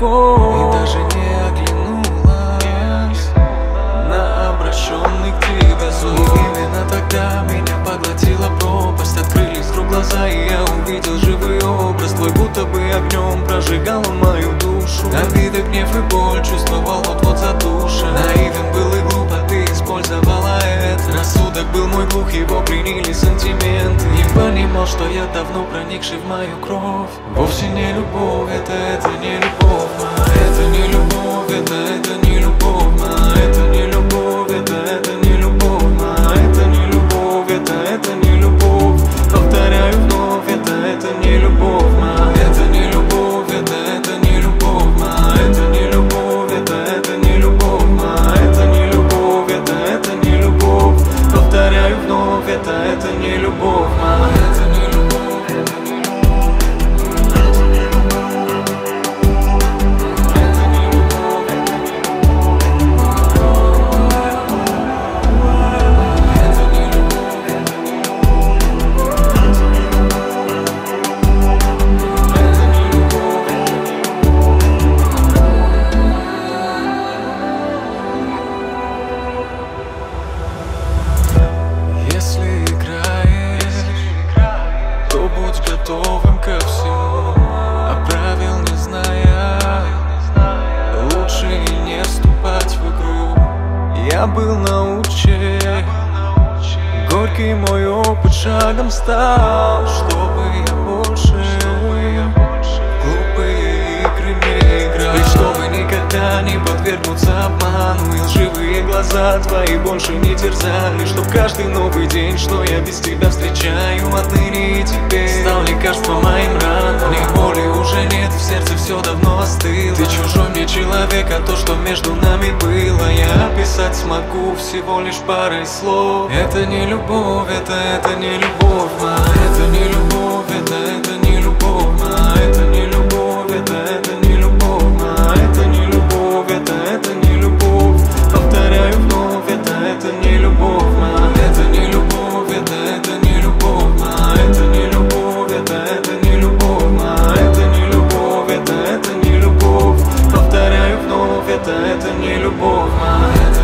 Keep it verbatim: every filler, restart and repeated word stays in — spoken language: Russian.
рукой и даже не оглянулась на обращенный к тебе зов. И именно тогда меня поглотила пропасть, открылись вдруг глаза, и я увидел живой образ твой, будто бы огнем прожигал он мою душу. Обида, гнев и боль чувствовал вот-вот задушен. Наивен был и глупо, ты использовала это. Рассудок был мой глух, его пленили сантименты. Не понимал, что я давно проникший в мою кровь. Вовсе не любовь, это, это не любовь, ма. Это не любовь, это, это не любовь, ма. Это не любовь, это, это не любовь, ма. Это не любовь, это, это не любовь. Повторяю вновь, это, это не любовь, ма. Это не любовь, это, это не любовь, ма. Это не любовь, это, это не любовь, ма. Это не любовь, это, это не любовь. Повторяю вновь, это, это не любовь, ма. Это не любовь, это не любовь. Это не любовь, это не любовь. Это не любовь, это не любовь. Это не любовь, это не любовь. Если играешь, то будь готовым ко всему, а правил не зная, лучше и не вступать в игру. Я был научен, горький мой опыт шагом стал, чтобы я больше в глупые игры не играл. И чтобы никогда не подвергнуться обману, и лживые глаза твои больше не терзали. Чтоб каждый новый день, что я без тебя встречаю, отныне и теперь стал лекарством моим ранам. Ни боли уже нет, в сердце все давно остыло. Ты чужой мне человек, а то, что между нами было, я описать смогу всего лишь парой слов. Это не любовь, это, это не любовь, ма. Это не любовь, это, это не любовь, ма. Это не любовь, это, это не любовь, ма. Это не любовь, это, это не любовь. Повторяю вновь, это, это не любовь, ма. Это не любовь, это, это не любовь, ма. Это не любовь, это, это не любовь, ма. Это не любовь, это, это не любовь. Повторяю вновь, это, это не любовь, ма.